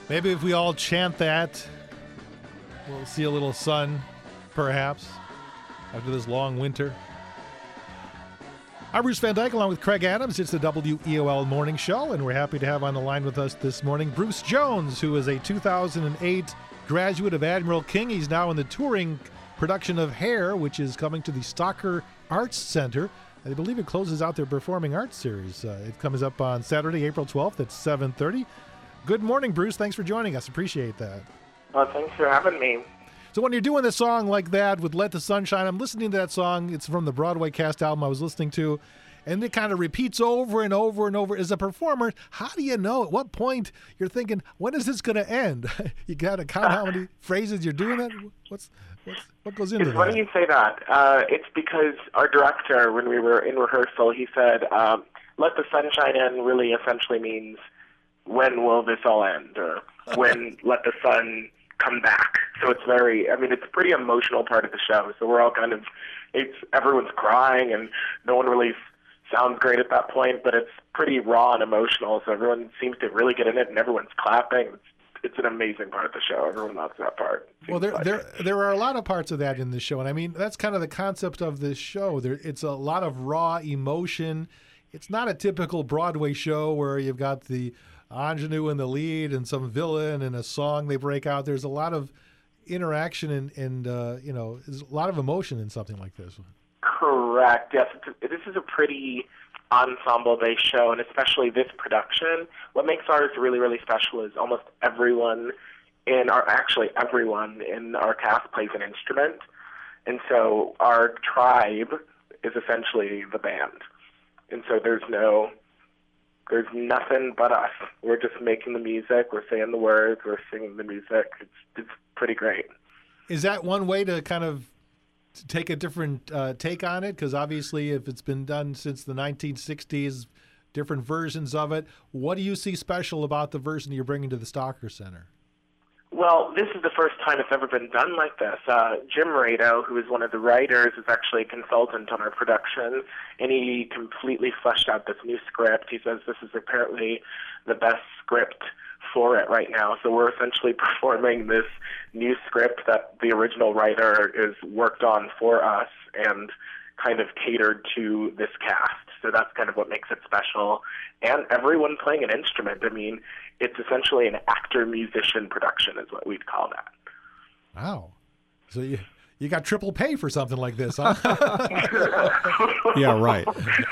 Maybe if we all chant that, we'll see a little sun, perhaps, after this long winter. I'm Bruce Van Dyke along with Craig Adams. It's the WEOL Morning Show, and we're happy to have on the line with us this morning Bruce Jones, who is a 2008 graduate of Admiral King. He's now in the touring production of Hair, which is coming to the Stocker Arts Center. I believe it closes out their performing arts series. It comes up on Saturday, April 12th at 7:30. Good morning, Bruce. Thanks for joining us. Appreciate that. Well, thanks for having me. So when you're doing a song like that with Let the Sun Shine, I'm listening to that song. It's from the Broadway cast album I was listening to, and it kind of repeats over and over and over. As a performer, how do you know at what point you're thinking, when is this going to end? You got to count how many phrases you're doing that? What goes into that? It's funny you say that. It's because our director, when we were in rehearsal, he said, let the sun shine in really essentially means, when will this all end? Or when let the sun come back? So it's it's a pretty emotional part of the show. So we're all everyone's crying and no one really sounds great at that point, but it's pretty raw and emotional. So everyone seems to really get in it and everyone's clapping. It's an amazing part of the show. Everyone loves that part. Well, there are a lot of parts of that in the show, and I mean that's kind of the concept of this show. It's a lot of raw emotion. It's not a typical Broadway show where you've got the ingenue in the lead and some villain and a song they break out. There's a lot of interaction and there's a lot of emotion in something like this. Correct. Yes, this is a pretty ensemble-based show, and especially this production. What makes ours really, really special is almost everyone in our cast plays an instrument, and so our tribe is essentially the band, and so there's nothing but us. We're just making the music, we're saying the words, we're singing the music. It's pretty great. Is that one way to kind of take a different take on it? Because obviously if it's been done since the 1960s, different versions of it, what do you see special about the version you're bringing to the Stocker Center? Well, this is the first time it's ever been done like this. Jim Rado, who is one of the writers, is actually a consultant on our production, and he completely fleshed out this new script. He says this is apparently the best script for it right now. So we're essentially performing this new script that the original writer is worked on for us and kind of catered to this cast. So that's kind of what makes it special. And everyone playing an instrument. I mean, it's essentially an actor-musician production is what we'd call that. Wow. So you got triple pay for something like this, huh? Yeah, right.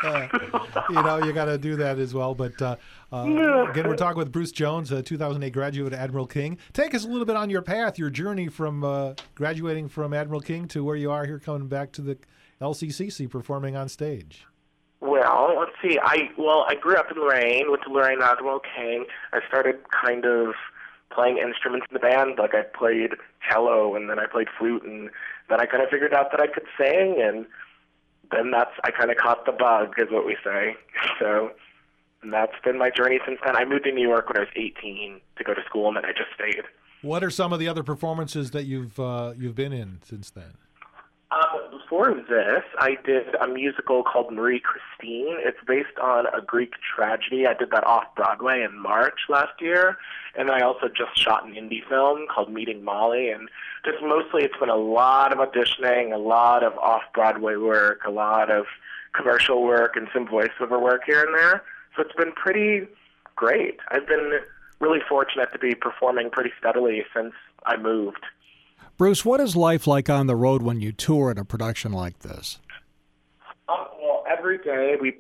You got to do that as well. But again, we're talking with Bruce Jones, a 2008 graduate of Admiral King. Take us a little bit on your path, your journey from graduating from Admiral King to where you are here coming back to the LCCC performing on stage. Well, let's see. I grew up in Lorraine, went to Lorraine Admiral King. I started kind of playing instruments in the band. Like I played cello, and then I played flute, and then I kind of figured out that I could sing, and then I kind of caught the bug, is what we say. So that's been my journey since then. I moved to New York when I was 18 to go to school, and then I just stayed. What are some of the other performances that you've been in since then? Before this, I did a musical called Marie Christine. It's based on a Greek tragedy. I did that off-Broadway in March last year. And I also just shot an indie film called Meeting Molly. And just mostly it's been a lot of auditioning, a lot of off-Broadway work, a lot of commercial work, and some voiceover work here and there. So it's been pretty great. I've been really fortunate to be performing pretty steadily since I moved. Bruce, what is life like on the road when you tour at a production like this? Well, every day we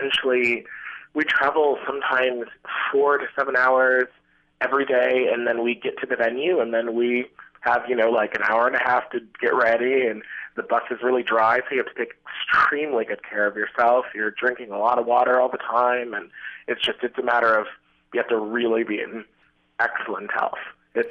travel sometimes 4 to 7 hours every day, and then we get to the venue, and then we have, like an hour and a half to get ready, and the bus is really dry, so you have to take extremely good care of yourself. You're drinking a lot of water all the time, and it's a matter of you have to really be in excellent health. It's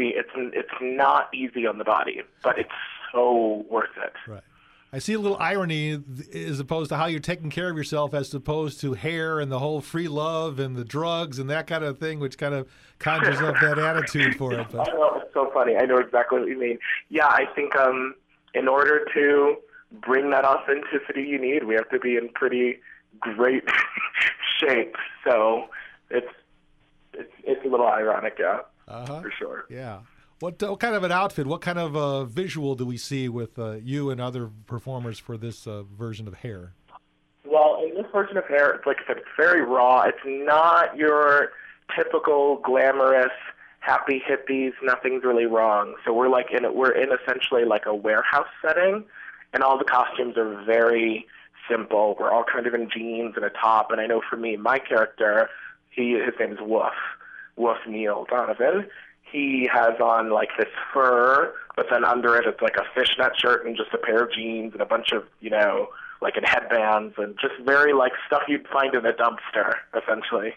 not easy on the body, but it's so worth it. Right. I see a little irony as opposed to how you're taking care of yourself as opposed to Hair and the whole free love and the drugs and that kind of thing, which kind of conjures up that attitude for it. But. I know, it's so funny. I know exactly what you mean. Yeah, I think in order to bring that authenticity you need, we have to be in pretty great shape. So it's a little ironic, yeah. for sure. Yeah. What kind of an outfit, what kind of visual do we see with you and other performers for this version of Hair? Well, in this version of Hair, it's like I said, it's very raw. It's not your typical glamorous, happy hippies. Nothing's really wrong. So we're in essentially like a warehouse setting, and all the costumes are very simple. We're all kind of in jeans and a top. And I know for me, my character, his name is Wolf Neil Donovan. He has on like this fur, but then under it it's like a fishnet shirt and just a pair of jeans and a bunch of, like in headbands and just very like stuff you'd find in a dumpster, essentially.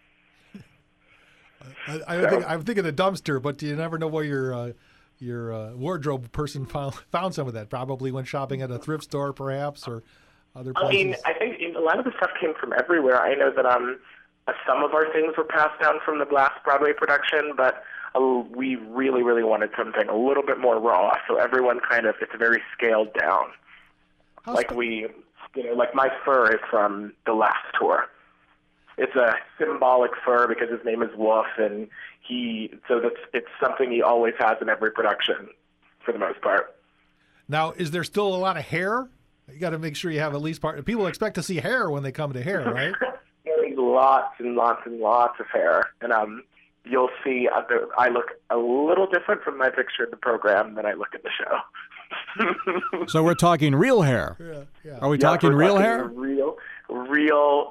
I'm thinking the dumpster, but you never know where your wardrobe person found some of that. Probably went shopping at a thrift store, perhaps, or other places. I mean, I think a lot of the stuff came from everywhere. I know that some of our things were passed down from the last Broadway production, but we really, really wanted something a little bit more raw. So everyone it's very scaled down. Like my fur is from the last tour. It's a symbolic fur because his name is Wolf, and it's something he always has in every production, for the most part. Now, is there still a lot of hair? You got to make sure you have at least part. People expect to see hair when they come to Hair, right? There's lots and lots and lots of hair, and you'll see I look a little different from my picture in the program than I look in the show. So we're talking real hair. Yeah. Are we talking real hair? Real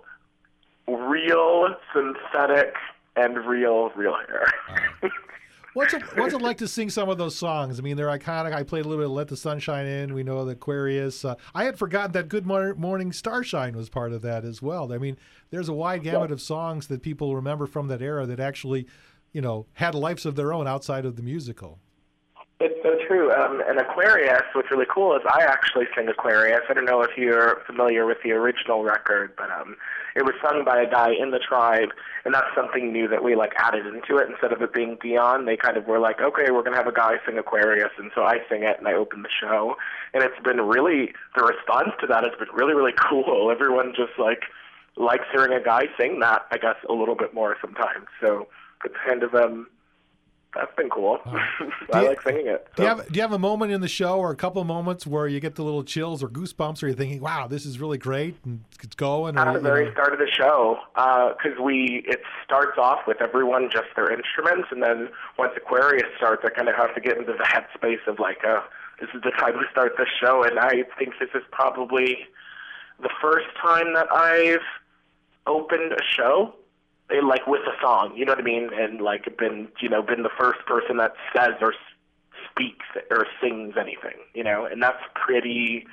synthetic and real hair. What's it like to sing some of those songs? I mean, they're iconic. I played a little bit of Let the Sunshine In. We know the Aquarius. I had forgotten that Good Morning Starshine was part of that as well. I mean, there's a wide gamut of songs that people remember from that era that actually, had lives of their own outside of the musical. It's so true. And Aquarius, what's really cool is I actually sing Aquarius. I don't know if you're familiar with the original record, but it was sung by a guy in the tribe, and that's something new that we added into it. Instead of it being Dion, they kind of were like, okay, we're going to have a guy sing Aquarius, and so I sing it and I open the show. And it's been really, the response to that has been really, really cool. Everyone just likes hearing a guy sing that, I guess, a little bit more sometimes. So it's kind of that's been cool. I like singing it. So. Do you have a moment in the show or a couple of moments where you get the little chills or goosebumps, or you're thinking, "Wow, this is really great," and it's going? At the very start of the show, because it starts off with everyone just their instruments, and then once Aquarius starts, I kind of have to get into the headspace of this is the time to start the show, and I think this is probably the first time that I've opened a show. With a song, you know what I mean, and been the first person that says or speaks or sings anything, and that's pretty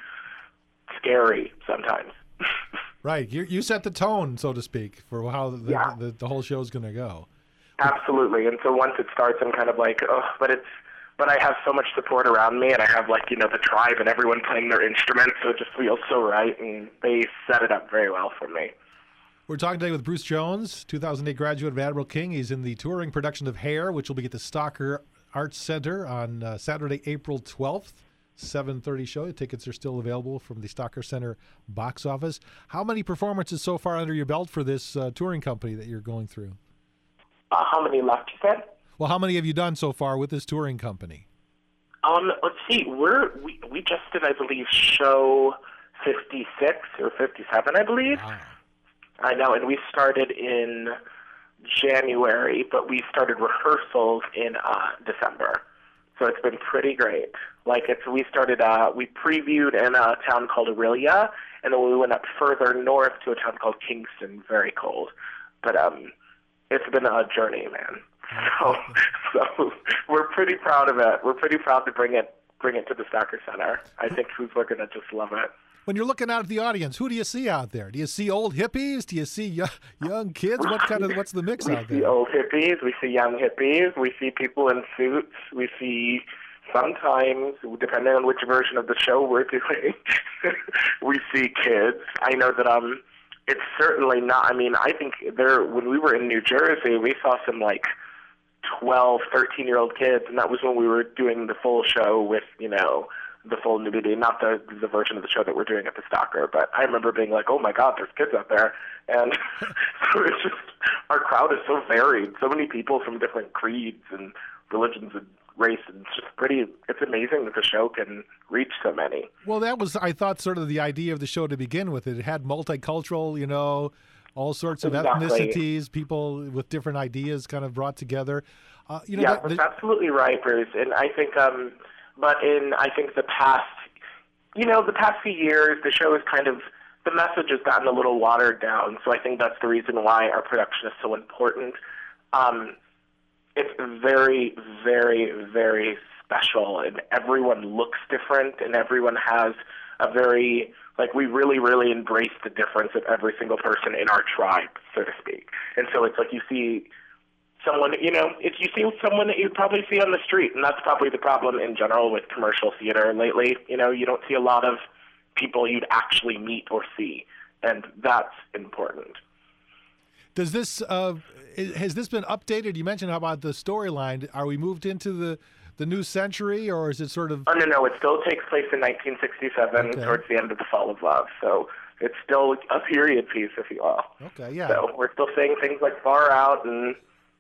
scary sometimes. Right, you set the tone, so to speak, for how the whole show is going to go. Absolutely, and so once it starts, I'm kind of but I have so much support around me, and I have the tribe and everyone playing their instruments, so it just feels so right, and they set it up very well for me. We're talking today with Bruce Jones, 2008 graduate of Admiral King. He's in the touring production of Hair, which will be at the Stocker Arts Center on Saturday, April 12th, 7:30 show. The tickets are still available from the Stocker Center box office. How many performances so far under your belt for this touring company that you're going through? How many left, you said? Well, how many have you done so far with this touring company? Let's see. We just did, I believe, show 56 or 57, I believe. Wow. I know, and we started in January, but we started rehearsals in December. So it's been pretty great. We previewed in a town called Aurelia, and then we went up further north to a town called Kingston, very cold. But it's been a journey, man. So we're pretty proud of it. We're pretty proud to bring it to the Stocker Center. I think people are going to just love it. When you're looking out at the audience, who do you see out there? Do you see old hippies? Do you see young kids? What's the mix out there? We see old hippies. We see young hippies. We see people in suits. We see sometimes, depending on which version of the show we're doing, we see kids. I know that it's certainly not. I mean, I think when we were in New Jersey, we saw some 12, 13-year-old kids, and that was when we were doing the full show with the full nudity, not the version of the show that we're doing at the Stalker, but I remember being like, oh my God, there's kids out there. And so it's just, our crowd is so varied, so many people from different creeds and religions and race, and it's amazing that the show can reach so many. Well, that was, I thought, sort of the idea of the show to begin with. It had multicultural, all sorts of ethnicities, people with different ideas kind of brought together. That's absolutely right, Bruce. And I think, I think the past few years, the show is kind of, the message has gotten a little watered down. So I think that's the reason why our production is so important. It's very, very, very special, and everyone looks different, and everyone has a very, we really, really embrace the difference of every single person in our tribe, so to speak. And so it's like you see someone, if you see someone that you'd probably see on the street, and that's probably the problem in general with commercial theater lately. You don't see a lot of people you'd actually meet or see, and that's important. Does this has this been updated? You mentioned about the storyline. Are we moved into the new century, or is it sort of? Oh, no. It still takes place in 1967, towards the end of the Fall of Love. So it's still a period piece, if you will. Okay, yeah. So we're still saying things like "far out" and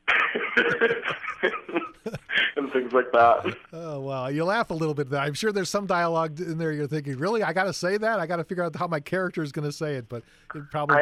and things like that. Oh, wow. You laugh a little bit there. I'm sure there's some dialogue in there you're thinking, really? I got to say that? I got to figure out how my character is going to say it, but it probably...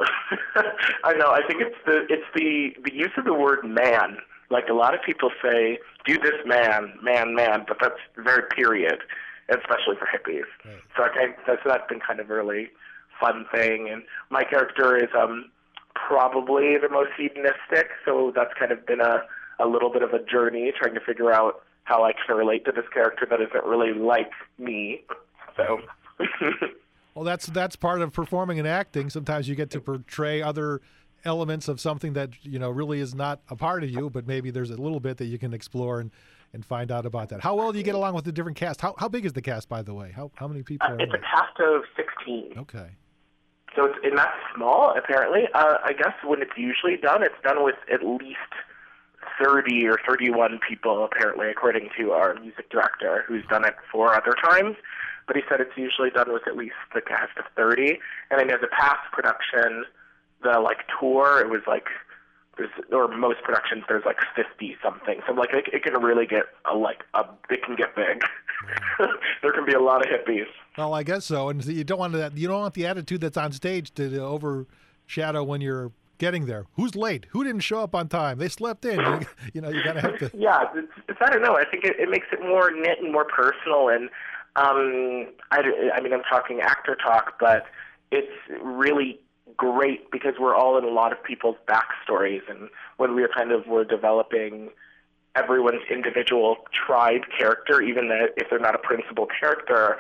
I know. I think it's the use of the word man. Like, a lot of people say, do this man, but that's very period, especially for hippies. Right. So I think that's been kind of a really fun thing. And my character is probably the most hedonistic, so that's kind of been a little bit of a journey trying to figure out how I can relate to this character that isn't really like me. So well, that's part of performing and acting. Sometimes you get to portray other elements of something that really is not a part of you, but maybe there's a little bit that you can explore and find out about that. How well do you get along with the different cast? How big is the cast, by the way? How many people are it's a cast of 16. Okay. So it's not small, apparently. I guess when it's usually done, it's done with at least 30 or 31 people, apparently, according to our music director, who's done it 4 other times. But he said it's usually done with at least the cast of 30. And I know the past production, the tour, it was most productions there's 50 something. So it can really get it can get big. There can be a lot of hippies. Well, I guess so. And you don't want the attitude that's on stage to overshadow when you're getting there. Who's late? Who didn't show up on time? They slept in. You got to have to. Yeah, I don't know. I think it makes it more knit and more personal. And I'm talking actor talk, but it's really great because we're all in a lot of people's backstories, and when we're developing everyone's individual tribe character, even if they're not a principal character,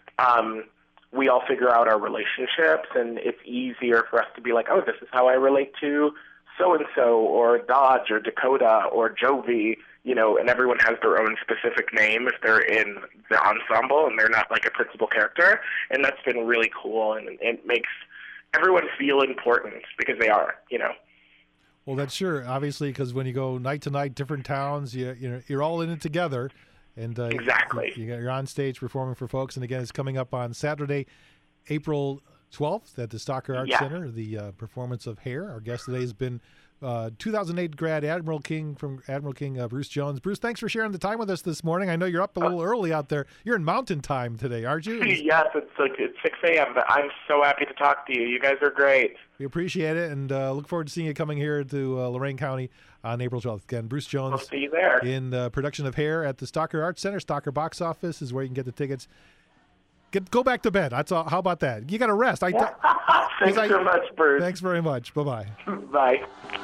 we all figure out our relationships, and it's easier for us to be like, oh, this is how I relate to so-and-so, or Dodge, or Dakota, or Jovi, and everyone has their own specific name if they're in the ensemble and they're not a principal character, and that's been really cool, and it makes everyone feel important because they are, Well, that's sure, obviously, because when you go night to night, different towns, you're all in it together, and exactly, you're on stage performing for folks. And again, it's coming up on Saturday, April 12th at the Stalker Arts Center. The performance of Hair. Our guest today has been 2008 grad Admiral King Bruce Jones. Bruce, thanks for sharing the time with us this morning. I know you're up a little early out there. You're in Mountain Time today, aren't you? Yes, it's 6 a.m., but I'm so happy to talk to you. You guys are great. We appreciate it, and look forward to seeing you coming here to Lorain County on April 12th. Again, Bruce Jones. We'll see you there. In production of Hair at the Stalker Arts Center. Stalker Box Office is where you can get the tickets. Go back to bed. That's all. How about that? You got to rest. Thanks so much, Bruce. Thanks very much. Bye-bye. Bye.